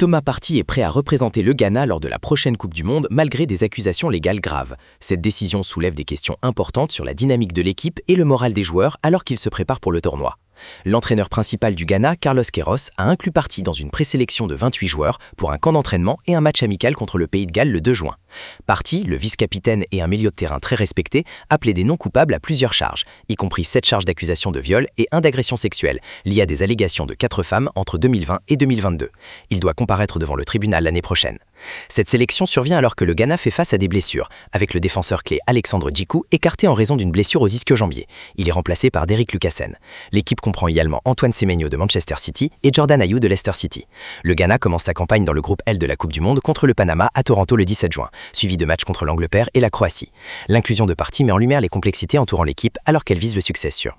Thomas Partey est prêt à représenter le Ghana lors de la prochaine Coupe du Monde malgré des accusations légales graves. Cette décision soulève des questions importantes sur la dynamique de l'équipe et le moral des joueurs alors qu'ils se préparent pour le tournoi. L'entraîneur principal du Ghana, Carlos Queiroz, a inclus Partey dans une présélection de 28 joueurs pour un camp d'entraînement et un match amical contre le Pays de Galles le 2 juin. Partey, le vice-capitaine et un milieu de terrain très respecté, a plaidé non coupable à plusieurs charges, y compris 7 charges d'accusation de viol et 1 d'agression sexuelle, liées à des allégations de 4 femmes entre 2020 et 2022. Il doit comparaître devant le tribunal l'année prochaine. Cette sélection survient alors que le Ghana fait face à des blessures, avec le défenseur clé Alexandre Djiku écarté en raison d'une blessure aux ischio-jambiers. Il est remplacé par Derrick Lucassen. L'équipe comprend également Antoine Semenyo de Manchester City et Jordan Ayew de Leicester City. Le Ghana commence sa campagne dans le groupe L de la Coupe du Monde contre le Panama à Toronto le 17 juin, suivi de matchs contre l'Angleterre et la Croatie. L'inclusion de Partey met en lumière les complexités entourant l'équipe alors qu'elle vise le succès sûr.